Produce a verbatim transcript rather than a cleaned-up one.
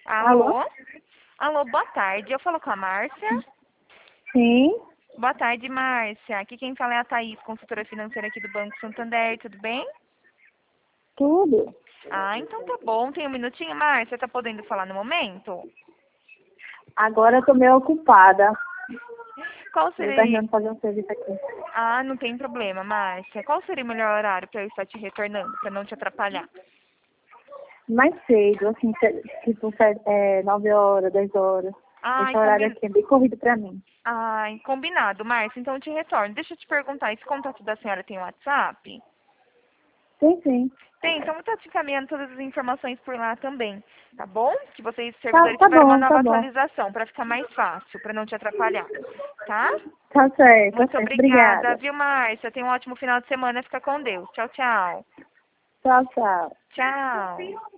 Alô? Alô? Alô, boa tarde. Eu falo com a Márcia. Sim, Boa tarde, Márcia. Aqui quem fala é a Thaís, consultora financeira aqui do Banco Santander. Tudo bem? tudo. Ah, então tá bom. Tem um minutinho, Márcia? Tá podendo falar no momento? Agora eu tô meio ocupada. Qual Tô seria... terminando de fazer um serviço aqui. Ah, não tem problema, Márcia. Qual seria o melhor horário para eu estar te retornando, para não te atrapalhar? Mais cedo, assim, se- tipo se- é, nove horas, dez horas. Esse Ai, horário combin... aqui é bem corrido pra mim. Ai, combinado, Márcia. Então eu te retorno. Deixa eu te perguntar, esse contato da senhora tem WhatsApp? Sim, sim. Tem, então eu tô te encaminhando todas as informações por lá também, tá bom? Que vocês, Tá, servidores, tá tiveram uma bom, tá nova bom. atualização, para ficar mais fácil, para não te atrapalhar, tá? Tá certo, tá Muito certo. obrigada, Obrigada. viu, Márcia? Tenha um ótimo final de semana. Fica com Deus. Tchau, tchau. Tchau, tchau. Tchau.